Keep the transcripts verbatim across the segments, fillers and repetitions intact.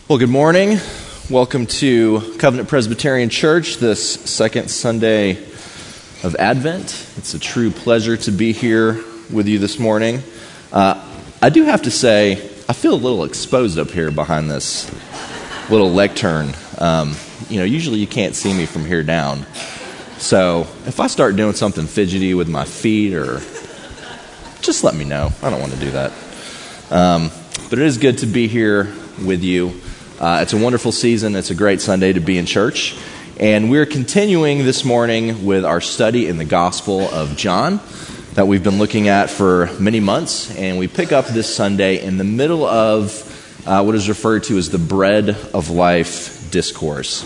Well, good morning. Welcome to Covenant Presbyterian Church this second Sunday of Advent. It's a true pleasure to be here with you this morning. Uh, I do have to say, I feel a little exposed up here behind this little lectern. Um, you know, usually you can't see me from here down. So if I start doing something fidgety with my feet, or just let me know. I don't want to do that. Um, but it is good to be here with you. Uh, it's a wonderful season. It's a great Sunday to be in church. And we're continuing this morning with our study in the Gospel of John that we've been looking at for many months. And we pick up this Sunday in the middle of uh, what is referred to as the Bread of Life discourse.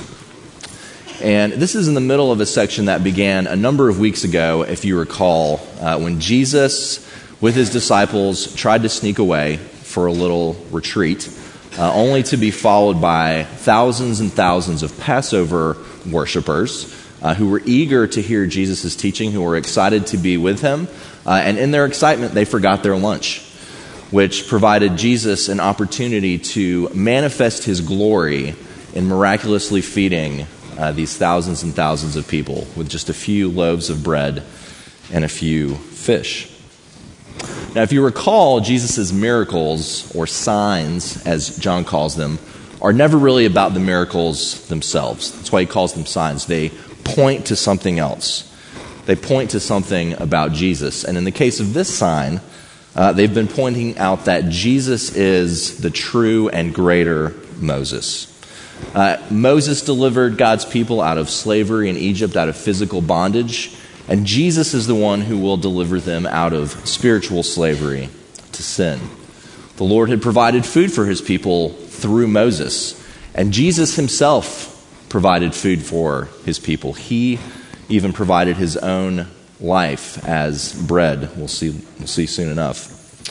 And this is in the middle of a section that began a number of weeks ago, if you recall, uh, when Jesus, with his disciples, tried to sneak away for a little retreat. Uh, only to be followed by thousands and thousands of Passover worshipers uh, who were eager to hear Jesus' teaching, who were excited to be with him. Uh, and in their excitement, they forgot their lunch, which provided Jesus an opportunity to manifest his glory in miraculously feeding uh, these thousands and thousands of people with just a few loaves of bread and a few fish. Now, if you recall, Jesus' miracles, or signs, as John calls them, are never really about the miracles themselves. That's why he calls them signs. They point to something else. They point to something about Jesus. And in the case of this sign, uh, they've been pointing out that Jesus is the true and greater Moses. Uh, Moses delivered God's people out of slavery in Egypt, out of physical bondage. And Jesus is the one who will deliver them out of spiritual slavery to sin. The Lord had provided food for his people through Moses. And Jesus himself provided food for his people. He even provided his own life as bread. We'll see, we'll see soon enough.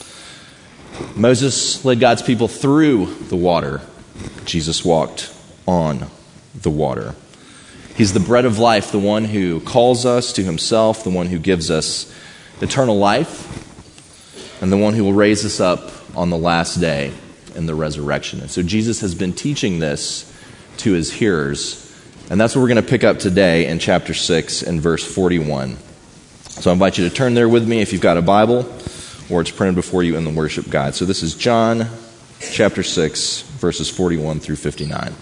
Moses led God's people through the water. Jesus walked on the water. He's the bread of life, the one who calls us to himself, the one who gives us eternal life, and the one who will raise us up on the last day in the resurrection. And so Jesus has been teaching this to his hearers, and that's what we're going to pick up today in chapter six and verse forty-one. So I invite you to turn there with me if you've got a Bible, or it's printed before you in the worship guide. So this is John chapter six, verses forty-one through fifty-nine.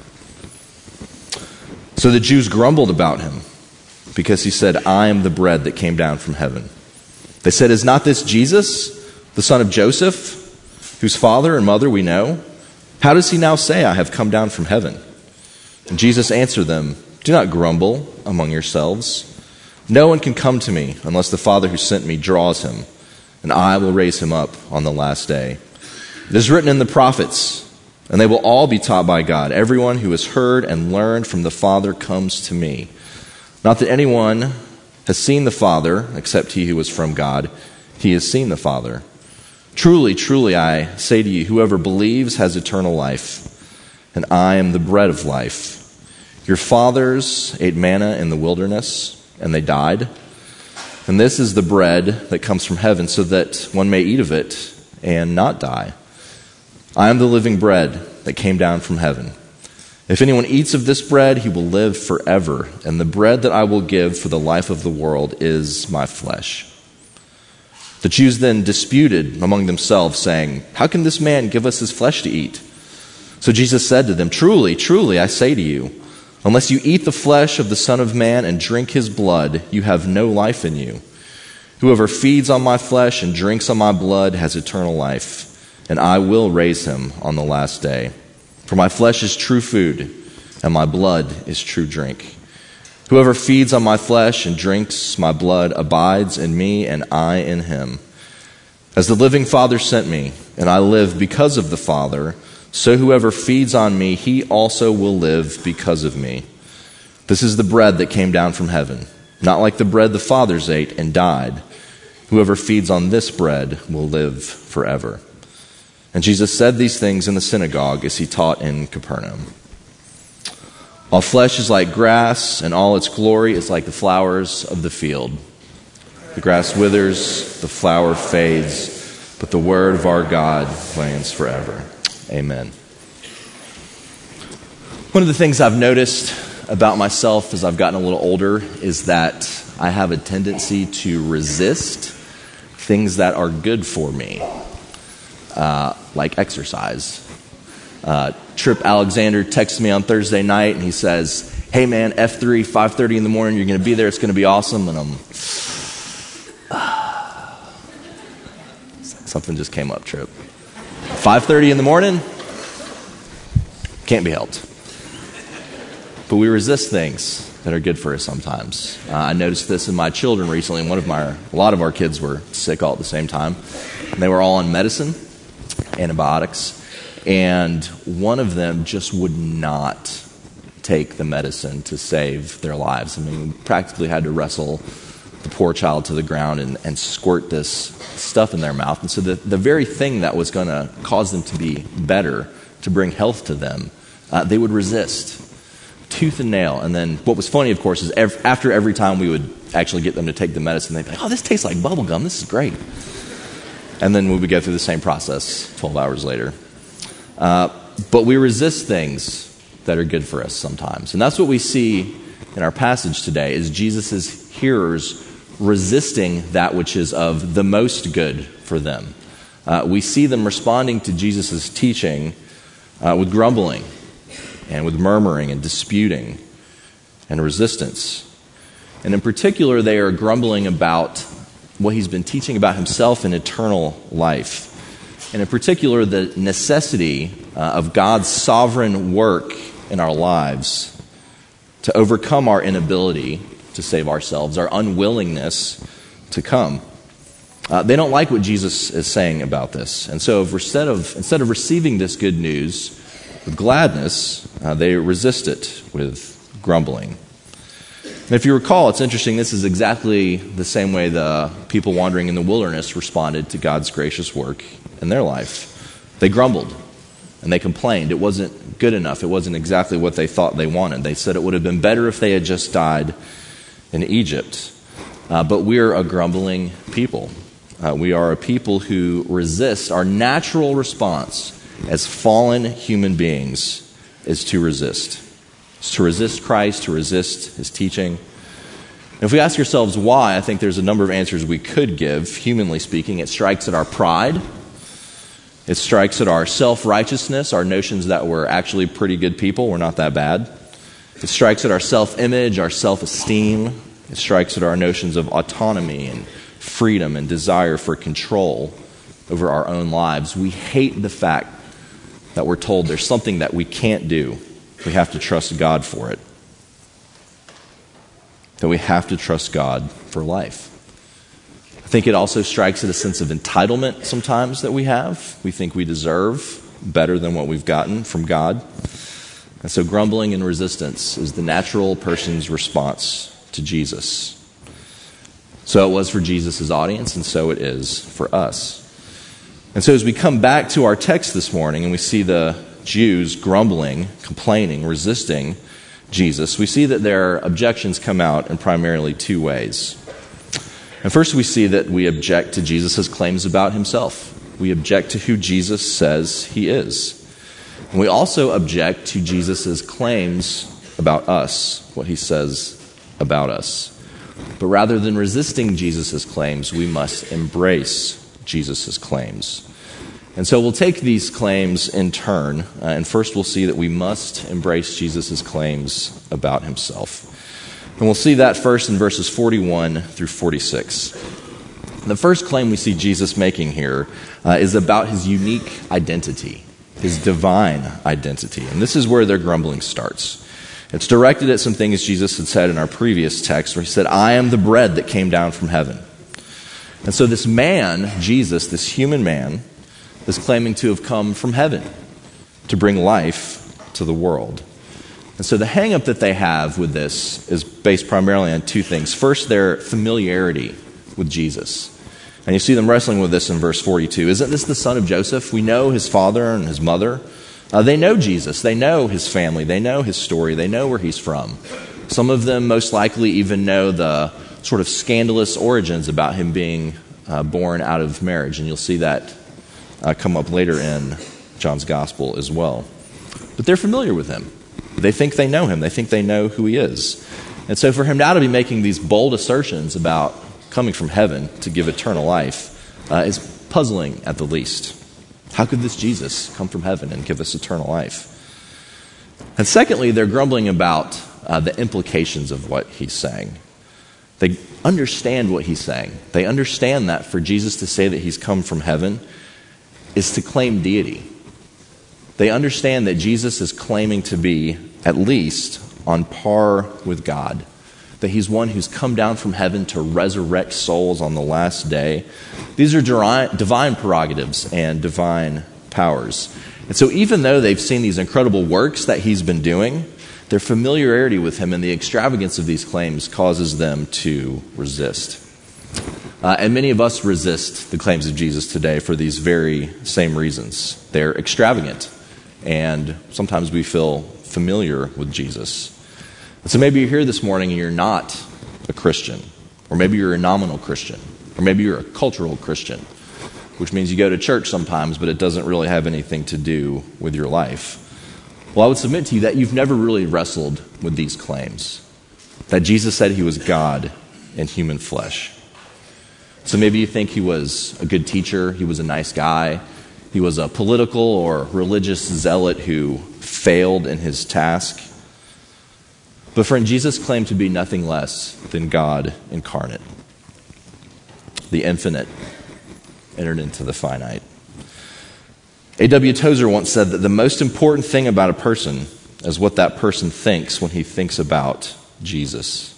So the Jews grumbled about him because he said, I am the bread that came down from heaven. They said, is not this Jesus, the son of Joseph, whose father and mother we know? How does he now say, I have come down from heaven? And Jesus answered them, do not grumble among yourselves. No one can come to me unless the Father who sent me draws him, and I will raise him up on the last day. It is written in the prophets, and they will all be taught by God. Everyone who has heard and learned from the Father comes to me. Not that anyone has seen the Father, except he who is from God. He has seen the Father. Truly, truly, I say to you, whoever believes has eternal life, and I am the bread of life. Your fathers ate manna in the wilderness, and they died. And this is the bread that comes from heaven, so that one may eat of it and not die. I am the living bread that came down from heaven. If anyone eats of this bread, he will live forever. And the bread that I will give for the life of the world is my flesh. The Jews then disputed among themselves, saying, how can this man give us his flesh to eat? So Jesus said to them, truly, truly, I say to you, unless you eat the flesh of the Son of Man and drink his blood, you have no life in you. Whoever feeds on my flesh and drinks on my blood has eternal life, and I will raise him on the last day. For my flesh is true food, and my blood is true drink. Whoever feeds on my flesh and drinks my blood abides in me, and I in him. As the living Father sent me, and I live because of the Father, so whoever feeds on me, he also will live because of me. This is the bread that came down from heaven, not like the bread the fathers ate and died. Whoever feeds on this bread will live forever. And Jesus said these things in the synagogue as he taught in Capernaum. All flesh is like grass, and all its glory is like the flowers of the field. The grass withers, the flower fades, but the word of our God reigns forever. Amen. One of the things I've noticed about myself as I've gotten a little older is that I have a tendency to resist things that are good for me, uh, like exercise. Uh, Trip Alexander texts me on Thursday night and he says, "Hey man, F three, five thirty in the morning, you're going to be there, it's going to be awesome." And I'm, uh, something just came up, Trip. five thirty in the morning, can't be helped. But we resist things that are good for us sometimes. Uh, I noticed this in my children recently. One of my, a lot of our kids were sick all at the same time. And they were all on medicine, antibiotics, and one of them just would not take the medicine to save their lives. I mean, we practically had to wrestle the poor child to the ground and, and squirt this stuff in their mouth. And so the, the very thing that was going to cause them to be better, to bring health to them, uh, they would resist. Tooth and nail. And then what was funny, of course, is ev- after every time we would actually get them to take the medicine, they'd be like, "Oh, this tastes like bubble gum. This is great." And then we would go through the same process twelve hours later. Uh, but we resist things that are good for us sometimes. And that's what we see in our passage today, is Jesus' hearers resisting that which is of the most good for them. Uh, we see them responding to Jesus' teaching uh, with grumbling, and with murmuring and disputing and resistance. And in particular, they are grumbling about what he's been teaching about himself and eternal life. And in particular, the necessity uh, of God's sovereign work in our lives to overcome our inability to save ourselves, our unwillingness to come. Uh, they don't like what Jesus is saying about this. And so if instead of, instead of receiving this good news with gladness, uh, they resist it with grumbling. And if you recall, it's interesting, this is exactly the same way the people wandering in the wilderness responded to God's gracious work in their life. They grumbled and they complained. It wasn't good enough. It wasn't exactly what they thought they wanted. They said it would have been better if they had just died in Egypt. Uh, but we're a grumbling people. Uh, we are a people who resist. Our natural response as fallen human beings is to resist. It's to resist Christ, to resist his teaching. And if we ask ourselves why, I think there's a number of answers we could give. Humanly speaking, it strikes at our pride. It strikes at our self-righteousness, our notions that we're actually pretty good people, we're not that bad. It strikes at our self-image, our self-esteem. It strikes at our notions of autonomy and freedom and desire for control over our own lives. We hate the fact that we're told there's something that we can't do. We have to trust God for it. That we have to trust God for life. I think it also strikes at a sense of entitlement sometimes that we have. We think we deserve better than what we've gotten from God. And so grumbling and resistance is the natural person's response to Jesus. So it was for Jesus' audience, and so it is for us. And so as we come back to our text this morning and we see the Jews grumbling, complaining, resisting Jesus, we see that their objections come out in primarily two ways. And first we see that we object to Jesus' claims about himself. We object to who Jesus says he is. And we also object to Jesus' claims about us, what he says about us. But rather than resisting Jesus' claims, we must embrace Jesus' claims. And so we'll take these claims in turn, uh, and first we'll see that we must embrace Jesus' claims about himself. And we'll see that first in verses forty-one through forty-six. The first claim we see Jesus making here uh, is about his unique identity, his divine identity. And this is where their grumbling starts. It's directed at some things Jesus had said in our previous text, where he said, "I am the bread that came down from heaven." And so this man, Jesus, this human man, is claiming to have come from heaven to bring life to the world. And so the hang-up that they have with this is based primarily on two things. First, their familiarity with Jesus. And you see them wrestling with this in verse forty-two. Isn't this the son of Joseph? We know his father and his mother. Uh, they know Jesus. They know his family. They know his story. They know where he's from. Some of them most likely even know the sort of scandalous origins about him being uh, born out of marriage. And you'll see that uh, come up later in John's gospel as well. But they're familiar with him. They think they know him. They think they know who he is. And so for him now to be making these bold assertions about coming from heaven to give eternal life uh, is puzzling at the least. How could this Jesus come from heaven and give us eternal life? And secondly, they're grumbling about uh, the implications of what he's saying. They understand what he's saying. They understand that for Jesus to say that he's come from heaven is to claim deity. They understand that Jesus is claiming to be at least on par with God, that he's one who's come down from heaven to resurrect souls on the last day. These are divine prerogatives and divine powers. And so even though they've seen these incredible works that he's been doing, their familiarity with him and the extravagance of these claims causes them to resist. Uh, and many of us resist the claims of Jesus today for these very same reasons. They're extravagant, and sometimes we feel familiar with Jesus. And so maybe you're here this morning and you're not a Christian, or maybe you're a nominal Christian, or maybe you're a cultural Christian, which means you go to church sometimes, but it doesn't really have anything to do with your life. Well, I would submit to you that you've never really wrestled with these claims, that Jesus said he was God in human flesh. So maybe you think he was a good teacher, he was a nice guy, he was a political or religious zealot who failed in his task. But friend, Jesus claimed to be nothing less than God incarnate. The infinite entered into the finite. A W Tozer once said that the most important thing about a person is what that person thinks when he thinks about Jesus.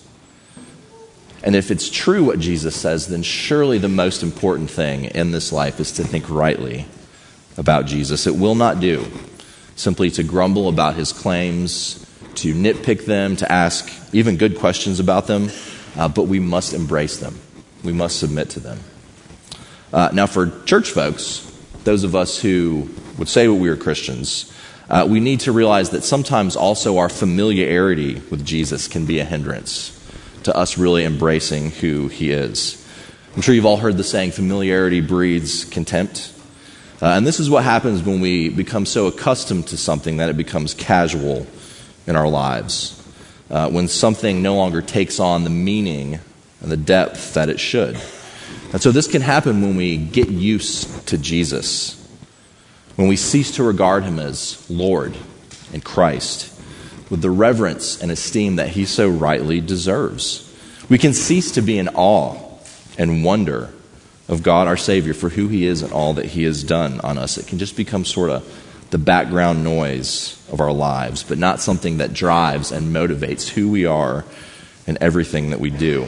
And if it's true what Jesus says, then surely the most important thing in this life is to think rightly about Jesus. It will not do simply to grumble about his claims, to nitpick them, to ask even good questions about them, uh, but we must embrace them. We must submit to them. Uh, now for church folks, those of us who would say we are Christians, uh, we need to realize that sometimes also our familiarity with Jesus can be a hindrance to us really embracing who he is. I'm sure you've all heard the saying, familiarity breeds contempt. Uh, and this is what happens when we become so accustomed to something that it becomes casual in our lives. Uh, when something no longer takes on the meaning and the depth that it should. And so this can happen when we get used to Jesus, when we cease to regard him as Lord and Christ with the reverence and esteem that he so rightly deserves. We can cease to be in awe and wonder of God our Savior for who he is and all that he has done on us. It can just become sort of the background noise of our lives, but not something that drives and motivates who we are and everything that we do.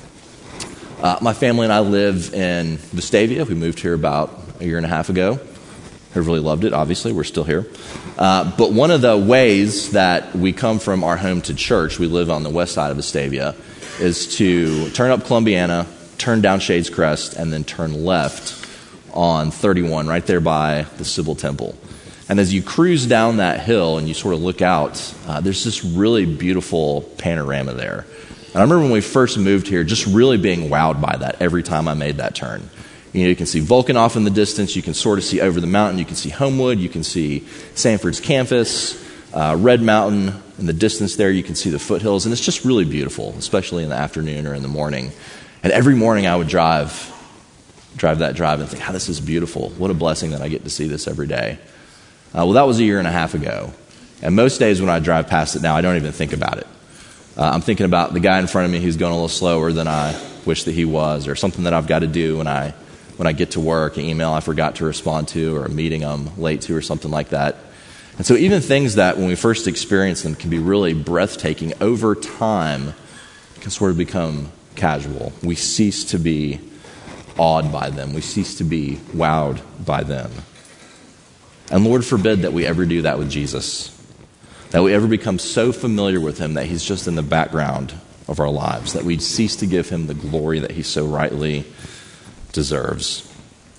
Uh, my family and I live in Vestavia. We moved here about a year and a half ago. I really loved it, obviously. We're still here. Uh, but one of the ways that we come from our home to church, we live on the west side of Vestavia, is to turn up Columbiana, turn down Shades Crest, and then turn left on thirty-one, right there by the Sybil Temple. And as you cruise down that hill and you sort of look out, uh, there's this really beautiful panorama there. And I remember when we first moved here, just really being wowed by that every time I made that turn. You know, you can see Vulcan off in the distance. You can sort of see over the mountain. You can see Homewood. You can see Sanford's campus, uh, Red Mountain. In the distance there, you can see the foothills. And it's just really beautiful, especially in the afternoon or in the morning. And every morning I would drive, drive that drive and think, how oh, this is beautiful. What a blessing that I get to see this every day. Uh, well, that was a year and a half ago. And most days when I drive past it now, I don't even think about it. Uh, I'm thinking about the guy in front of me who's going a little slower than I wish that he was, or something that I've got to do when I when I get to work, an email I forgot to respond to, or a meeting I'm late to, or something like that. And so even things that when we first experience them can be really breathtaking, over time can sort of become casual. We cease to be awed by them. We cease to be wowed by them. And Lord forbid that we ever do that with Jesus, that we ever become so familiar with him that he's just in the background of our lives, that we cease to give him the glory that he so rightly deserves.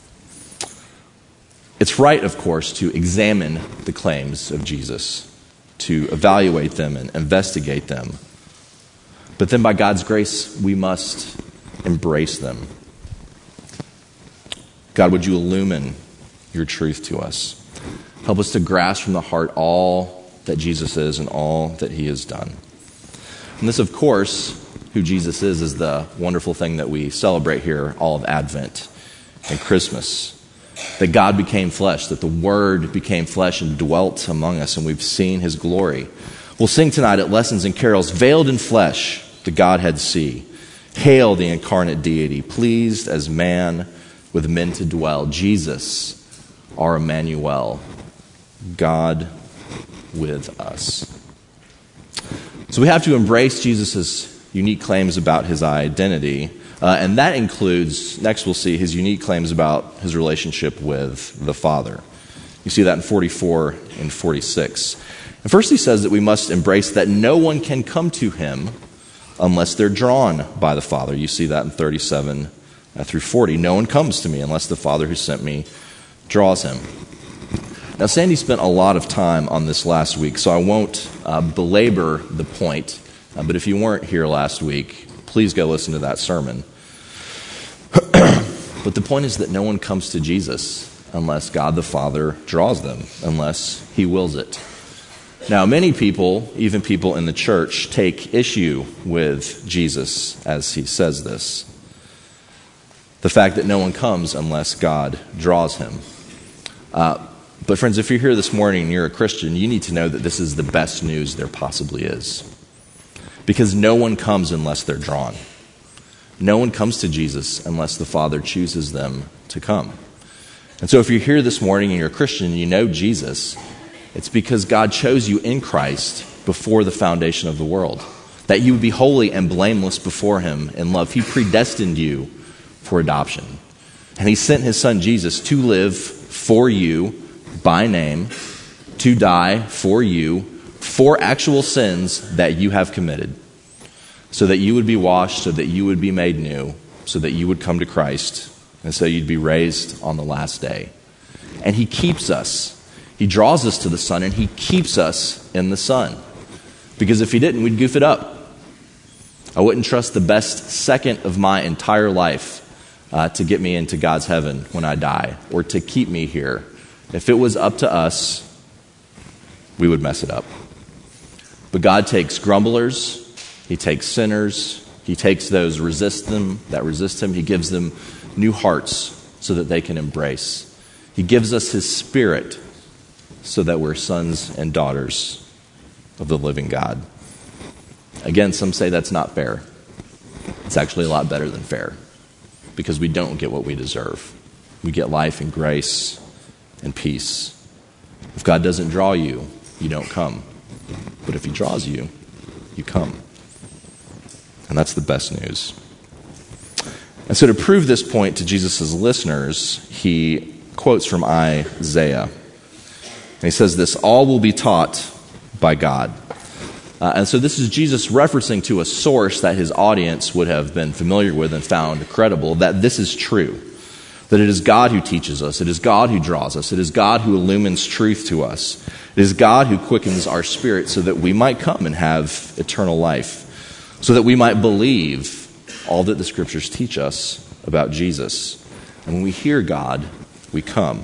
It's right, of course, to examine the claims of Jesus, to evaluate them and investigate them. But then by God's grace, we must embrace them. God, would you illumine your truth to us? Help us to grasp from the heart all that Jesus is and all that he has done. And this, of course, who Jesus is, is the wonderful thing that we celebrate here all of Advent and Christmas. That God became flesh, that the Word became flesh and dwelt among us, and we've seen his glory. We'll sing tonight at Lessons and Carols, veiled in flesh, the Godhead see. Hail the incarnate deity, pleased as man with men to dwell. Jesus, our Emmanuel, God with us. So we have to embrace Jesus' unique claims about his identity, uh, and that includes, next we'll see, his unique claims about his relationship with the Father. You see that in forty-four and forty-six. And first he says that we must embrace that no one can come to him unless they're drawn by the Father. You see that in thirty-seven through forty. No one comes to me unless the Father who sent me draws him. Now, Sandy spent a lot of time on this last week, so I won't uh, belabor the point. Uh, but if you weren't here last week, please go listen to that sermon. But the point is that no one comes to Jesus unless God the Father draws them, unless he wills it. Now, many people, even people in the church, take issue with Jesus as he says this. The fact that no one comes unless God draws him. Uh, but friends, if you're here this morning and you're a Christian, you need to know that this is the best news there possibly is. Because no one comes unless they're drawn. No one comes to Jesus unless the Father chooses them to come. And so if you're here this morning and you're a Christian and you know Jesus, it's because God chose you in Christ before the foundation of the world. That you would be holy and blameless before him in love. He predestined you for adoption. And he sent his son Jesus to live for you by name, to die for you, for actual sins that you have committed, so that you would be washed, so that you would be made new, so that you would come to Christ, and so you'd be raised on the last day. And he keeps us. He draws us to the Son, and he keeps us in the Son. Because if he didn't, we'd goof it up. I wouldn't trust the best second of my entire life uh, to get me into God's heaven when I die, or to keep me here. If it was up to us, we would mess it up. But God takes grumblers, he takes sinners, he takes those resist them, that resist him, he gives them new hearts so that they can embrace. He gives us his Spirit so that we're sons and daughters of the living God. Again, some say that's not fair. It's actually a lot better than fair, because we don't get what we deserve. We get life and grace and peace. If God doesn't draw you, you don't come. But if he draws you, you come. And that's the best news. And so to prove this point to Jesus' listeners, he quotes from Isaiah. And he says this, all will be taught by God. Uh, and so this is Jesus referencing to a source that his audience would have been familiar with and found credible, that this is true. That it is God who teaches us. It is God who draws us. It is God who illumines truth to us. It is God who quickens our spirit so that we might come and have eternal life. So that we might believe all that the Scriptures teach us about Jesus. And when we hear God, we come.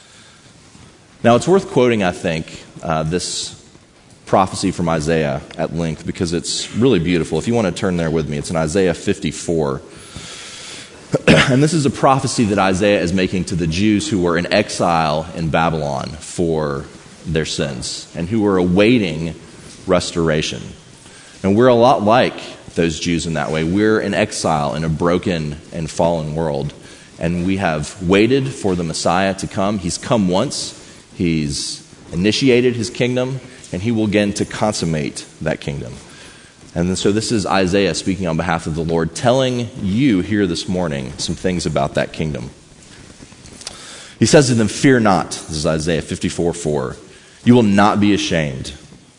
Now, it's worth quoting, I think, uh, this prophecy from Isaiah at length, because it's really beautiful. If you want to turn there with me, it's in Isaiah fifty-four. And this is a prophecy that Isaiah is making to the Jews who were in exile in Babylon for their sins and who were awaiting restoration. And we're a lot like those Jews in that way. We're in exile in a broken and fallen world. And we have waited for the Messiah to come. He's come once. He's initiated his kingdom. And he will begin to consummate that kingdom. And so this is Isaiah speaking on behalf of the Lord, telling you here this morning some things about that kingdom. He says to them, fear not. This is Isaiah fifty-four four. You will not be ashamed.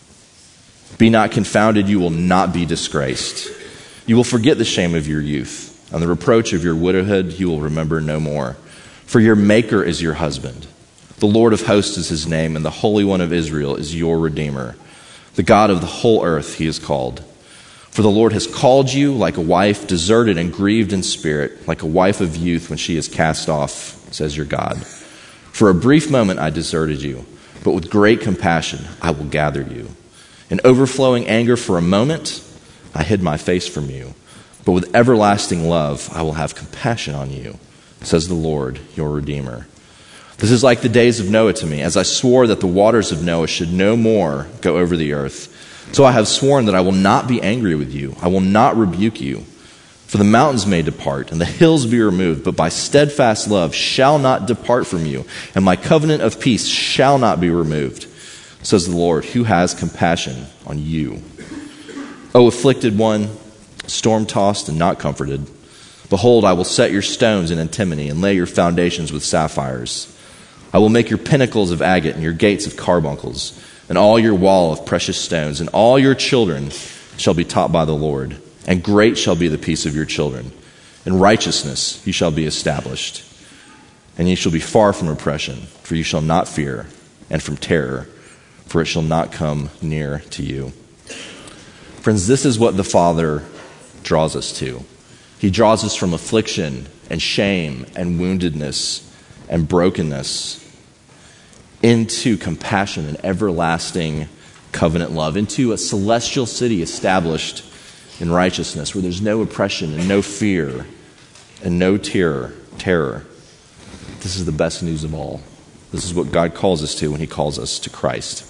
Be not confounded. You will not be disgraced. You will forget the shame of your youth, and the reproach of your widowhood you will remember no more. For your Maker is your husband. The Lord of hosts is his name, and the Holy One of Israel is your Redeemer. The God of the whole earth he is called. For the Lord has called you like a wife deserted and grieved in spirit, like a wife of youth when she is cast off, says your God. For a brief moment I deserted you, but with great compassion I will gather you. In overflowing anger for a moment, I hid my face from you. But with everlasting love, I will have compassion on you, says the Lord, your Redeemer. This is like the days of Noah to me, as I swore that the waters of Noah should no more go over the earth. So I have sworn that I will not be angry with you. I will not rebuke you. For the mountains may depart and the hills be removed, but my steadfast love shall not depart from you, and my covenant of peace shall not be removed, says the Lord, who has compassion on you. O afflicted one, storm-tossed and not comforted, behold, I will set your stones in antimony and lay your foundations with sapphires. I will make your pinnacles of agate and your gates of carbuncles, and all your wall of precious stones, and all your children shall be taught by the Lord, and great shall be the peace of your children. In righteousness you shall be established, and ye shall be far from oppression, for you shall not fear, and from terror, for it shall not come near to you. Friends, this is what the Father draws us to. He draws us from affliction and shame and woundedness and brokenness into compassion and everlasting covenant love, into a celestial city established in righteousness where there's no oppression and no fear and no terror. terror. This is the best news of all. This is what God calls us to when he calls us to Christ.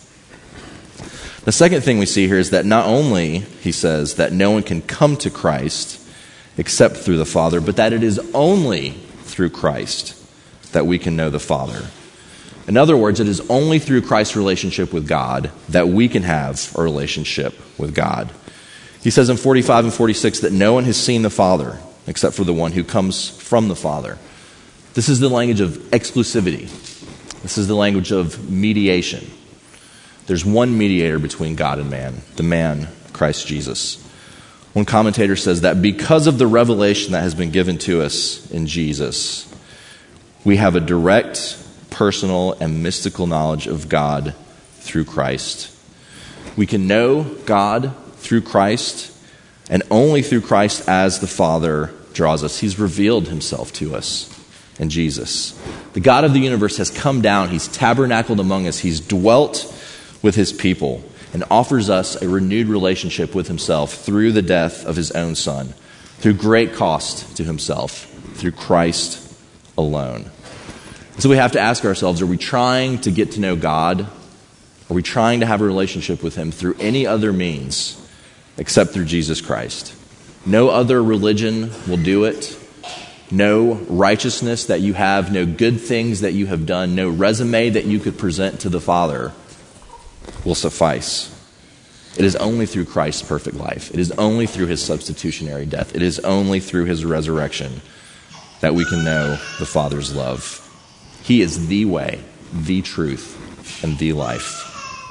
The second thing we see here is that not only, he says, that no one can come to Christ except through the Father, but that it is only through Christ that we can know the Father. In other words, it is only through Christ's relationship with God that we can have a relationship with God. He says in forty-five and forty-six that no one has seen the Father except for the one who comes from the Father. This is the language of exclusivity. This is the language of mediation. There's one mediator between God and man, the man, Christ Jesus. One commentator says that because of the revelation that has been given to us in Jesus, we have a direct, personal, and mystical knowledge of God through Christ. We can know God through Christ, and only through Christ as the Father draws us. He's revealed himself to us in Jesus. The God of the universe has come down. He's tabernacled among us. He's dwelt with his people and offers us a renewed relationship with himself through the death of his own Son, through great cost to himself, through Christ alone. So we have to ask ourselves, are we trying to get to know God? Are we trying to have a relationship with him through any other means except through Jesus Christ? No other religion will do it. No righteousness that you have, no good things that you have done, no resume that you could present to the Father will suffice. It is only through Christ's perfect life. It is only through his substitutionary death. It is only through his resurrection that we can know the Father's love. He is the way, the truth, and the life.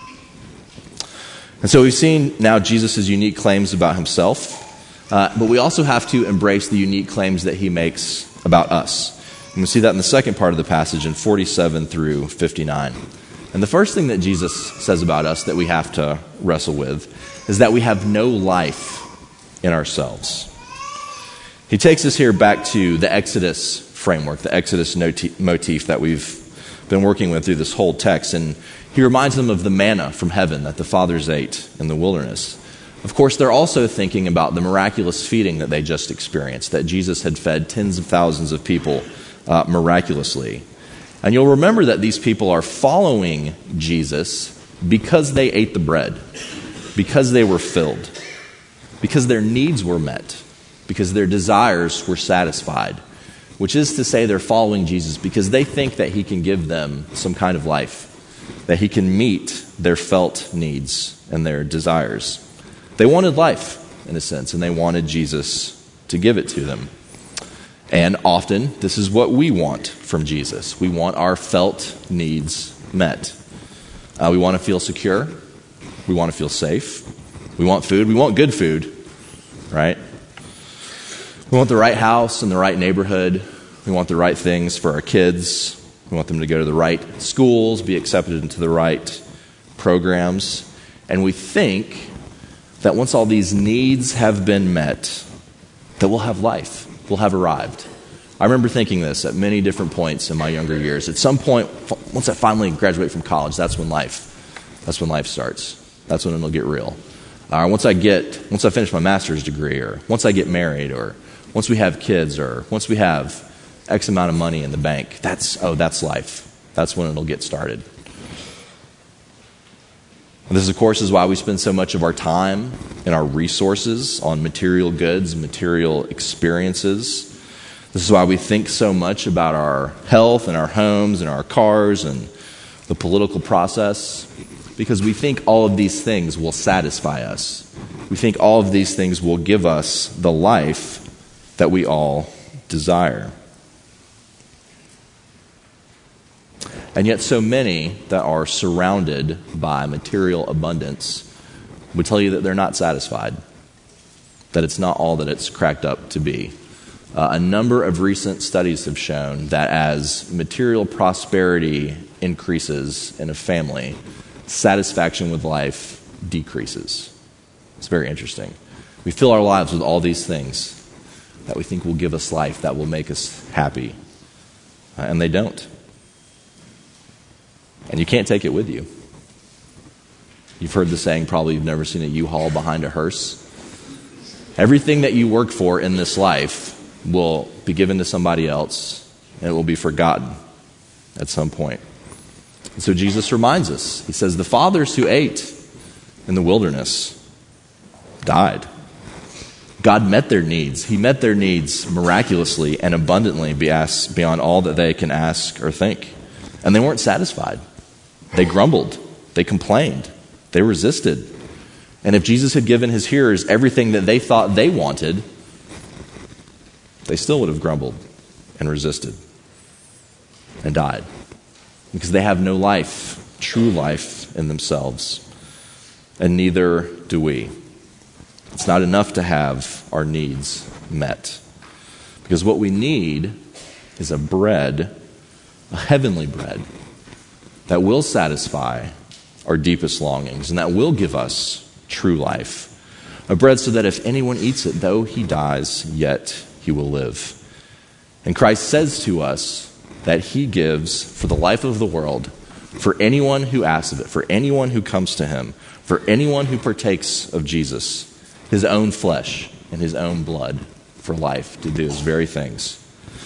And so we've seen now Jesus' unique claims about himself, uh, but we also have to embrace the unique claims that he makes about us. And we see that in the second part of the passage in forty-seven through fifty-nine. And the first thing that Jesus says about us that we have to wrestle with is that we have no life in ourselves. He takes us here back to the Exodus framework, the Exodus motif that we've been working with through this whole text. And he reminds them of the manna from heaven that the fathers ate in the wilderness. Of course, they're also thinking about the miraculous feeding that they just experienced, that Jesus had fed tens of thousands of people uh, miraculously. And you'll remember that these people are following Jesus because they ate the bread, because they were filled, because their needs were met, because their desires were satisfied, which is to say they're following Jesus because they think that he can give them some kind of life, that he can meet their felt needs and their desires. They wanted life, in a sense, and they wanted Jesus to give it to them. And often, this is what we want from Jesus. We want our felt needs met. Uh, we want to feel secure. We want to feel safe. We want food. We want good food, right? We want the right house and the right neighborhood. We want the right things for our kids. We want them to go to the right schools, be accepted into the right programs. And we think that once all these needs have been met, that we'll have life. We'll have arrived. I remember thinking this at many different points in my younger years. At some point, once I finally graduate from college, that's when life, that's when life starts. That's when it'll get real. Or uh, once I get, once I finish my master's degree, or once I get married, or once we have kids, or once we have X amount of money in the bank, that's, oh, that's life. That's when it'll get started. And this, of course, is why we spend so much of our time and our resources on material goods, material experiences. This is why we think so much about our health and our homes and our cars and the political process, because we think all of these things will satisfy us. We think all of these things will give us the life that we all desire. And yet so many that are surrounded by material abundance would tell you that they're not satisfied, that it's not all that it's cracked up to be. Uh, a number of recent studies have shown that as material prosperity increases in a family, satisfaction with life decreases. It's very interesting. We fill our lives with all these things that we think will give us life, that will make us happy, uh, and they don't. And you can't take it with you. You've heard the saying, probably you've never seen a U-Haul behind a hearse. Everything that you work for in this life will be given to somebody else, and it will be forgotten at some point. And so Jesus reminds us. He says, the fathers who ate in the wilderness died. God met their needs. He met their needs miraculously and abundantly beyond all that they can ask or think. And they weren't satisfied. They grumbled. They complained. They resisted. And if Jesus had given his hearers everything that they thought they wanted, they still would have grumbled and resisted and died. Because they have no life, true life in themselves. And neither do we. It's not enough to have our needs met. Because what we need is a bread, a heavenly bread, that will satisfy our deepest longings and that will give us true life. A bread so that if anyone eats it, though he dies, yet he will live. And Christ says to us that he gives for the life of the world, for anyone who asks of it, for anyone who comes to him, for anyone who partakes of Jesus, his own flesh and his own blood for life to do his very things.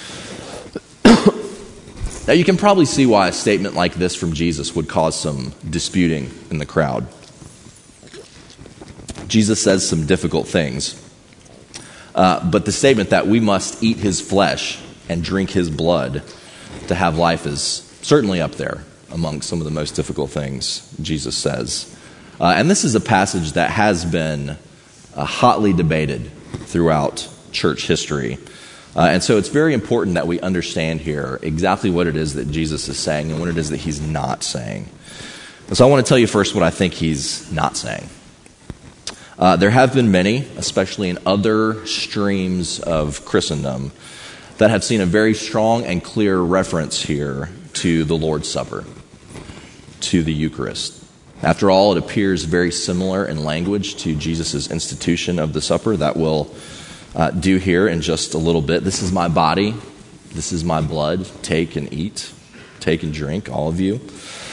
Now, you can probably see why a statement like this from Jesus would cause some disputing in the crowd. Jesus says some difficult things, uh, but the statement that we must eat his flesh and drink his blood to have life is certainly up there among some of the most difficult things Jesus says. Uh, and this is a passage that has been uh, hotly debated throughout church history. Uh, and so it's very important that we understand here exactly what it is that Jesus is saying and what it is that he's not saying. And so I want to tell you first what I think he's not saying. Uh, there have been many, especially in other streams of Christendom, that have seen a very strong and clear reference here to the Lord's Supper, to the Eucharist. After all, it appears very similar in language to Jesus' institution of the supper that we'll uh, do here in just a little bit. This is my body. This is my blood. Take and eat. Take and drink, all of you.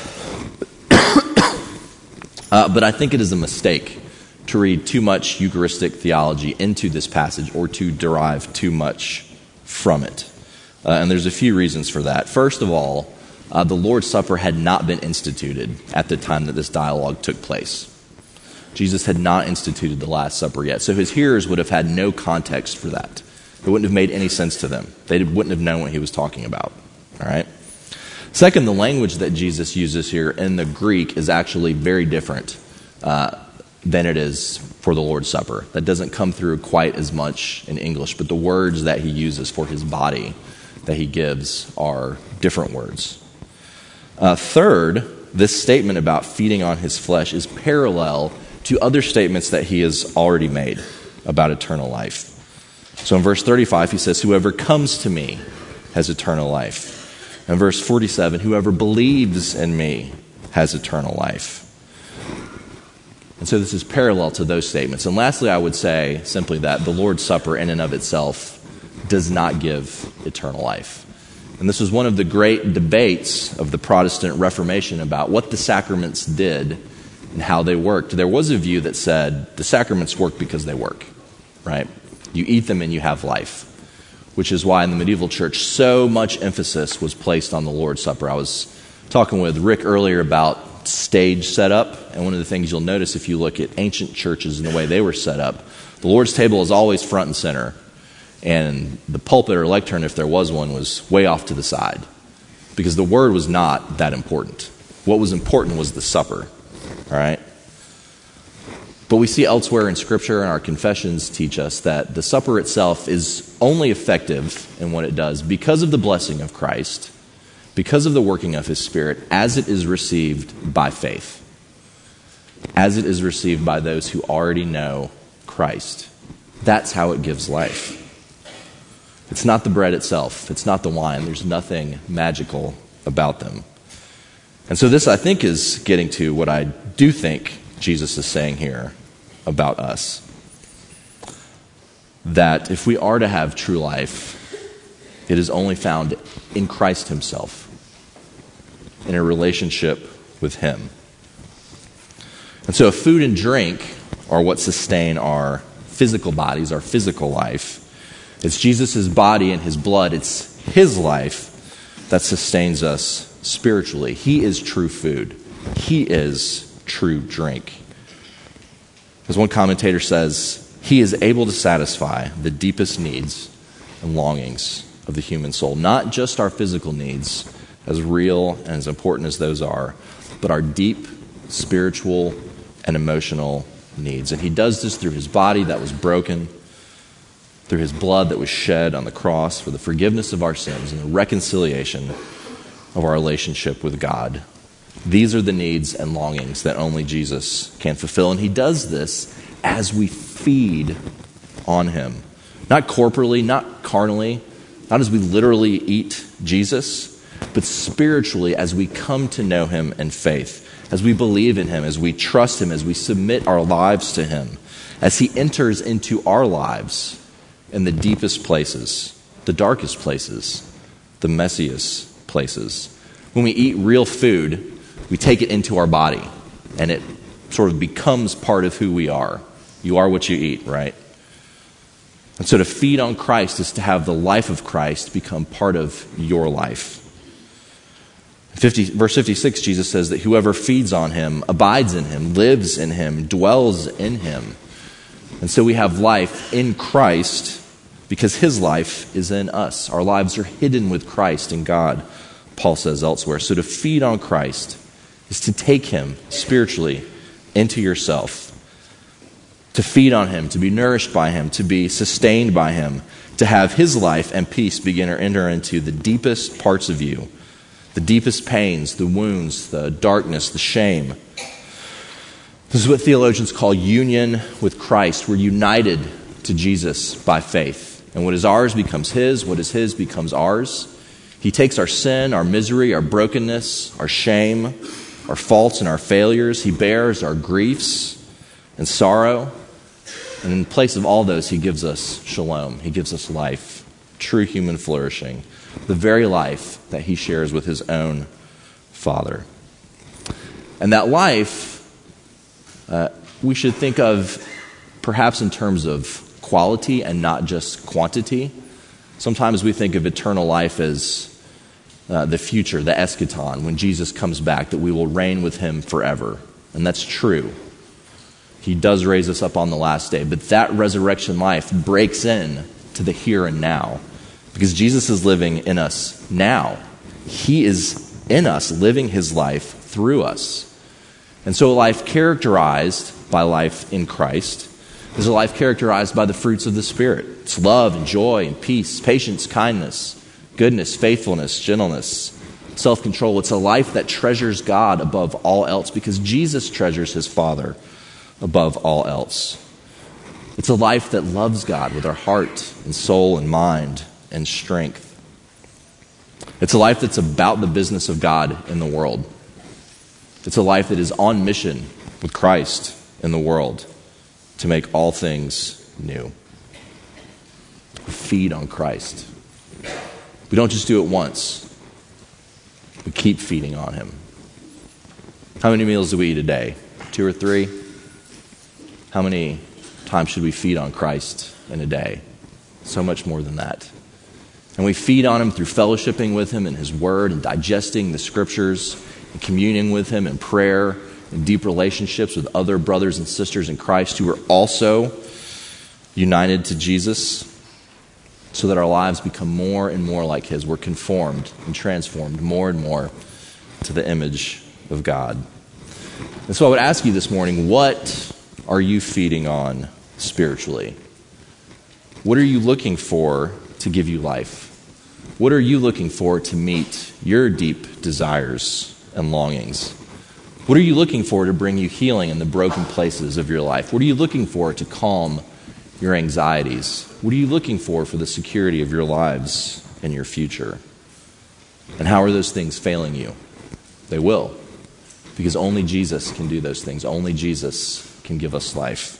uh, but I think it is a mistake to read too much Eucharistic theology into this passage or to derive too much from it. Uh, and there's a few reasons for that. First of all, uh, the Lord's Supper had not been instituted at the time that this dialogue took place. Jesus had not instituted the Last Supper yet, so his hearers would have had no context for that. It wouldn't have made any sense to them. They wouldn't have known what he was talking about. All right. Second, the language that Jesus uses here in the Greek is actually very different uh, than it is for the Lord's Supper. That doesn't come through quite as much in English, but the words that he uses for his body that he gives are different words. Uh, third, this statement about feeding on his flesh is parallel to other statements that he has already made about eternal life. So in verse thirty-five, he says, "Whoever comes to me has eternal life." In verse forty-seven, "Whoever believes in me has eternal life." And so this is parallel to those statements. And lastly, I would say simply that the Lord's Supper in and of itself does not give eternal life. And this was one of the great debates of the Protestant Reformation about what the sacraments did and how they worked. There was a view that said the sacraments work because they work, right? You eat them and you have life, which is why in the medieval church so much emphasis was placed on the Lord's Supper. I was talking with Rick earlier about stage setup, and one of the things you'll notice if you look at ancient churches and the way they were set up, the Lord's table is always front and center. And the pulpit or lectern, if there was one, was way off to the side because the word was not that important. What was important was the supper, all right? But we see elsewhere in Scripture, and our confessions teach us that the supper itself is only effective in what it does because of the blessing of Christ, because of the working of His Spirit, as it is received by faith, as it is received by those who already know Christ. That's how it gives life. It's not the bread itself. It's not the wine. There's nothing magical about them. And so this, I think, is getting to what I do think Jesus is saying here about us. That if we are to have true life, it is only found in Christ Himself, in a relationship with Him. And so if food and drink are what sustain our physical bodies, our physical life, it's Jesus' body and His blood, it's His life that sustains us spiritually. He is true food. He is true drink. As one commentator says, He is able to satisfy the deepest needs and longings of the human soul. Not just our physical needs, as real and as important as those are, but our deep spiritual and emotional needs. And He does this through His body that was broken, through His blood that was shed on the cross for the forgiveness of our sins and the reconciliation of our relationship with God. These are the needs and longings that only Jesus can fulfill. And He does this as we feed on Him. Not corporally, not carnally, not as we literally eat Jesus, but spiritually as we come to know Him in faith, as we believe in Him, as we trust Him, as we submit our lives to Him, as He enters into our lives in the deepest places, the darkest places, the messiest places. When we eat real food, we take it into our body, and it sort of becomes part of who we are. You are what you eat, right? And so to feed on Christ is to have the life of Christ become part of your life. fifty, verse fifty-six, Jesus says that whoever feeds on Him abides in Him, lives in Him, dwells in Him. And so we have life in Christ because His life is in us. Our lives are hidden with Christ in God, Paul says elsewhere. So to feed on Christ is to take Him spiritually into yourself, to feed on Him, to be nourished by Him, to be sustained by Him, to have His life and peace begin to enter into the deepest parts of you, the deepest pains, the wounds, the darkness, the shame. This is what theologians call union with Christ. We're united to Jesus by faith. And what is ours becomes His. What is His becomes ours. He takes our sin, our misery, our brokenness, our shame, our faults and our failures. He bears our griefs and sorrow. And in place of all those, He gives us shalom. He gives us life, true human flourishing, the very life that He shares with His own Father. And that life, uh, we should think of perhaps in terms of quality and not just quantity. Sometimes we think of eternal life as uh, the future, the eschaton, when Jesus comes back, that we will reign with Him forever. And that's true. He does raise us up on the last day. But that resurrection life breaks in to the here and now. Because Jesus is living in us now. He is in us, living His life through us. And so a life characterized by life in Christ is a life characterized by the fruits of the Spirit. It's love and joy and peace, patience, kindness, goodness, faithfulness, gentleness, self-control. It's a life that treasures God above all else because Jesus treasures His Father above all else. It's a life that loves God with our heart and soul and mind and strength. It's a life that's about the business of God in the world. It's a life that is on mission with Christ in the world to make all things new. feed on Christ. We don't just do it once. We keep feeding on him. How many meals do we eat a day? Two or three? How many times should we feed on Christ in a day? So much more than that. And we feed on him through fellowshipping with him in his word and digesting the scriptures and communing with him in prayer and deep relationships with other brothers and sisters in Christ who are also united to Jesus, so that our lives become more and more like his. We're conformed and transformed more and more to the image of God. And so I would ask you this morning, what are you feeding on spiritually? What are you looking for to give you life? What are you looking for to meet your deep desires and longings? What are you looking for to bring you healing in the broken places of your life? What are you looking for to calm your anxieties? What are you looking for for the security of your lives and your future? And how are those things failing you? They will, because only Jesus can do those things. Only Jesus can give us life.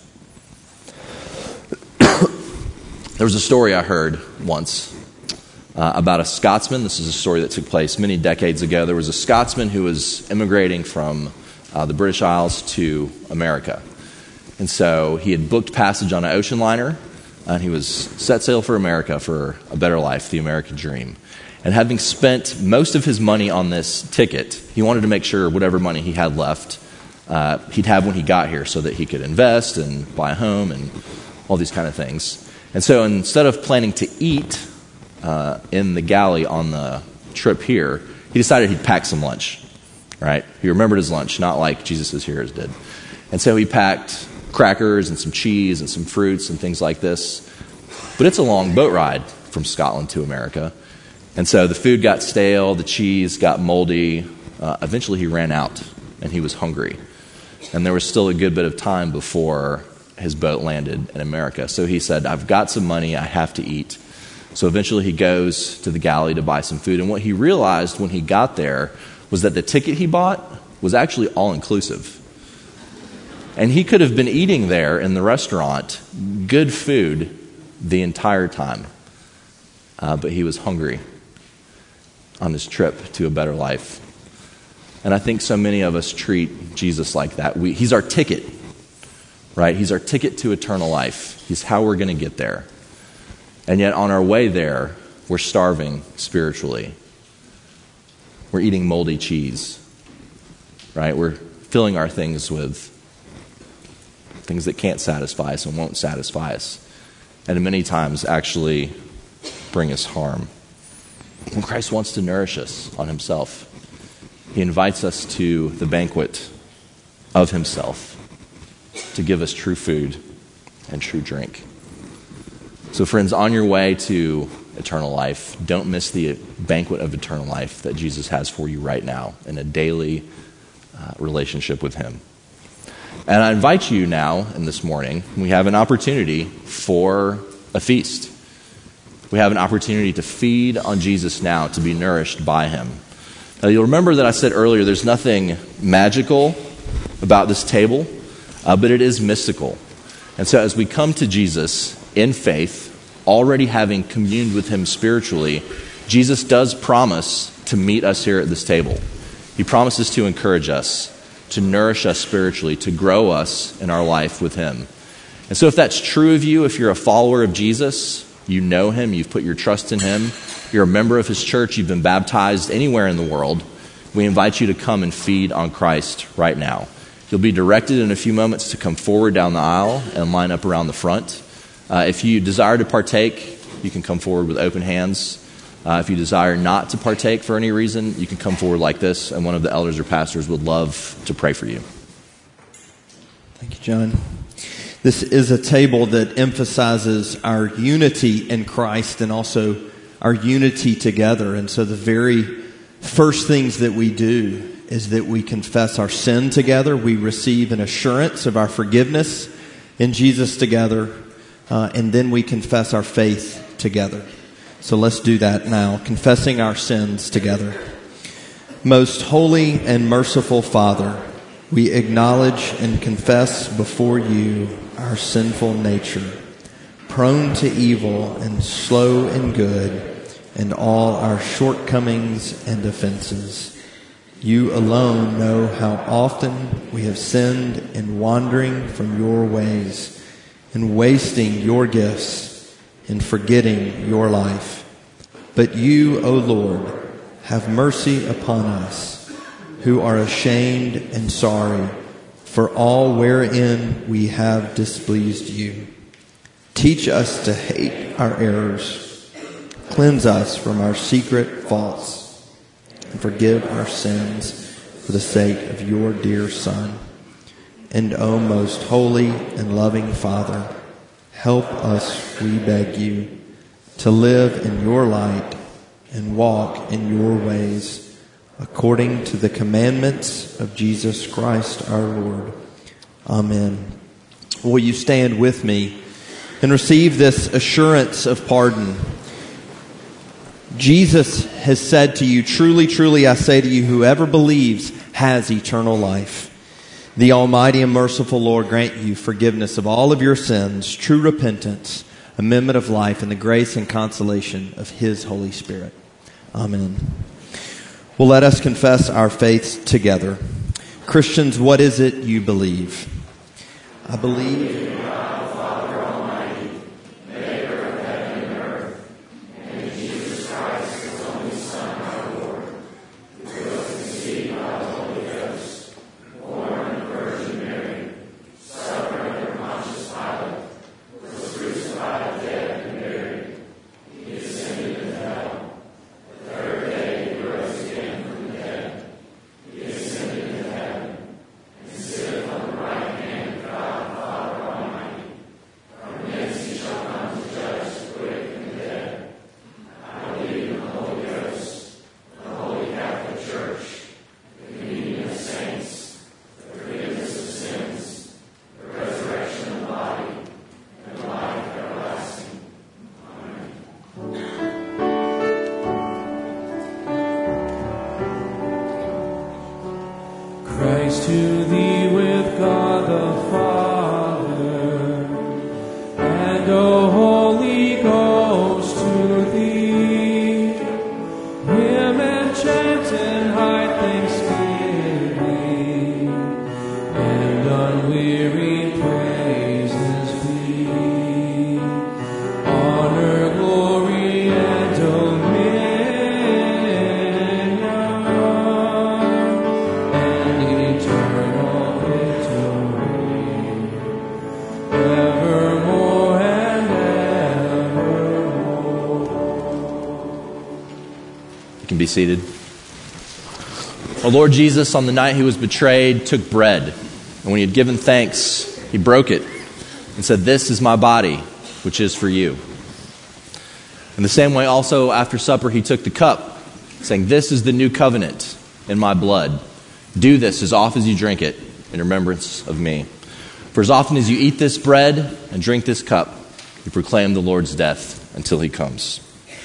There was a story I heard once uh, about a Scotsman. This is a story that took place many decades ago. There was a Scotsman who was immigrating from uh, the British Isles to America. And so he had booked passage on an ocean liner, and he was set sail for America for a better life, the American dream. And having spent most of his money on this ticket, he wanted to make sure whatever money he had left, uh, he'd have when he got here so that he could invest and buy a home and all these kind of things. And so instead of planning to eat uh, in the galley on the trip here, he decided he'd pack some lunch, right? He remembered his lunch, not like Jesus' hearers did. And so he packed crackers and some cheese and some fruits and things like this. But it's a long boat ride from Scotland to America. And so the food got stale, the cheese got moldy. Uh, eventually he ran out and he was hungry. And there was still a good bit of time before his boat landed in America. So he said, I've got some money, I have to eat. So eventually he goes to the galley to buy some food. And what he realized when he got there was that the ticket he bought was actually all-inclusive. And he could have been eating there in the restaurant good food the entire time. Uh, but he was hungry on his trip to a better life. And I think so many of us treat Jesus like that. We, he's our ticket, right? He's our ticket to eternal life. He's how we're going to get there. And yet on our way there, we're starving spiritually. We're eating moldy cheese, right? We're filling our things with things that can't satisfy us and won't satisfy us. And many times actually bring us harm. When Christ wants to nourish us on himself, he invites us to the banquet of himself to give us true food and true drink. So friends, on your way to eternal life, don't miss the banquet of eternal life that Jesus has for you right now in a daily uh, relationship with him. And I invite you now, and this morning, we have an opportunity for a feast. We have an opportunity to feed on Jesus now, to be nourished by him. Now, you'll remember that I said earlier there's nothing magical about this table, uh, but it is mystical. And so as we come to Jesus in faith, already having communed with him spiritually, Jesus does promise to meet us here at this table. He promises to encourage us, to nourish us spiritually, to grow us in our life with him. And so if that's true of you, if you're a follower of Jesus, you know him, you've put your trust in him, you're a member of his church, you've been baptized anywhere in the world, we invite you to come and feed on Christ right now. You'll be directed in a few moments to come forward down the aisle and line up around the front. Uh, if you desire to partake, you can come forward with open hands. Uh, if you desire not to partake for any reason, you can come forward like this, and one of the elders or pastors would love to pray for you. Thank you, John. This is a table that emphasizes our unity in Christ and also our unity together. And so the very first things that we do is that we confess our sin together. We receive an assurance of our forgiveness in Jesus together. Uh, and then we confess our faith together. So let's do that now, confessing our sins together. Most holy and merciful Father, we acknowledge and confess before you our sinful nature. prone to evil and slow in good, and all our shortcomings and offenses. You alone know how often we have sinned in wandering from your ways, in wasting your gifts, in forgetting your life. But you, O Lord, have mercy upon us, who are ashamed and sorry for all wherein we have displeased you. Teach us to hate our errors. Cleanse us from our secret faults, and forgive our sins for the sake of your dear Son. And, O most holy and loving Father, help us, we beg you, to live in your light and walk in your ways, according to the commandments of Jesus Christ our Lord. Amen. Will you stand with me and receive this assurance of pardon? Jesus has said to you, truly, truly, I say to you, whoever believes has eternal life. The Almighty and merciful Lord grant you forgiveness of all of your sins, true repentance, amendment of life, and the grace and consolation of His Holy Spirit. Amen. Well, let us confess our faiths together. Christians, what is it you believe? I believe in God the Father Almighty, maker of heaven and earth, and in Jesus Christ, His only Son, our Lord, who was conceived by the Holy Ghost, born of the Virgin Mary, suffered under Pontius Pilate, was crucified, dead, and buried. He descended into hell. The third day He rose again from the dead. He ascended into heaven, and sitteth on the right hand of God the Father Almighty. From thence He shall come to judge the quick and the dead. I believe in the Holy Ghost, the Holy Catholic Church, the communion of saints, the forgiveness of sins, the resurrection of the body, and the life everlasting. Amen. Christ, to thee with God the Father, and O Holy Ghost, to thee, hymn and chant and high thanksgiving, and unwearied praises be. Honor, glory, and dominion, and eternal victory, evermore and evermore. You can be seated. Our Lord Jesus, on the night He was betrayed, took bread, and when He had given thanks, He broke it and said, "This is my body, which is for you." In the same way, also after supper, He took the cup, saying, "This is the new covenant in my blood. Do this as often as you drink it in remembrance of me. For as often as you eat this bread and drink this cup, you proclaim the Lord's death until He comes."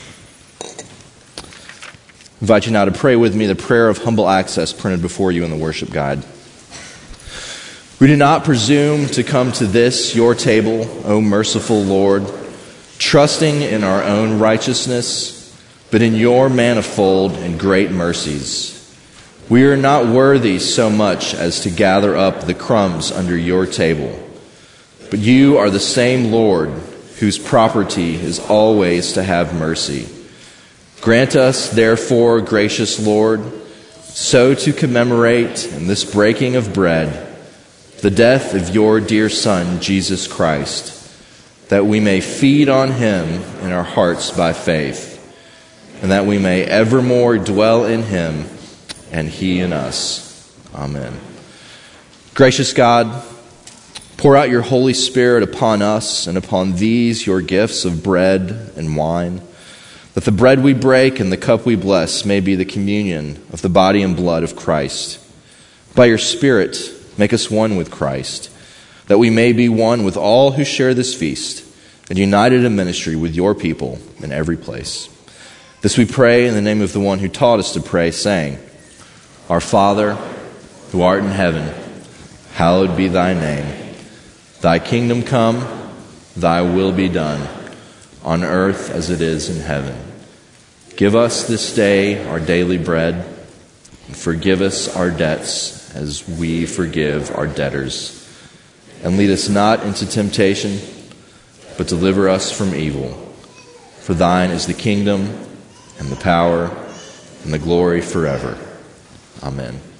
I invite you now to pray with me the prayer of humble access printed before you in the worship guide. We do not presume to come to this, your table, O merciful Lord, trusting in our own righteousness, but in your manifold and great mercies. We are not worthy so much as to gather up the crumbs under your table, but you are the same Lord whose property is always to have mercy. Grant us, therefore, gracious Lord, so to commemorate in this breaking of bread the death of your dear Son, Jesus Christ, that we may feed on Him in our hearts by faith, and that we may evermore dwell in Him and He in us. Amen. Gracious God, pour out your Holy Spirit upon us and upon these, your gifts of bread and wine, that the bread we break and the cup we bless may be the communion of the body and blood of Christ. By your Spirit, make us one with Christ, that we may be one with all who share this feast, and united in ministry with your people in every place. This we pray in the name of the one who taught us to pray, saying, Our Father, who art in heaven, hallowed be thy name. Thy kingdom come, thy will be done, on earth as it is in heaven. Give us this day our daily bread, and forgive us our debts as we forgive our debtors. And lead us not into temptation, but deliver us from evil. For thine is the kingdom, and the power, and the glory forever. Amen.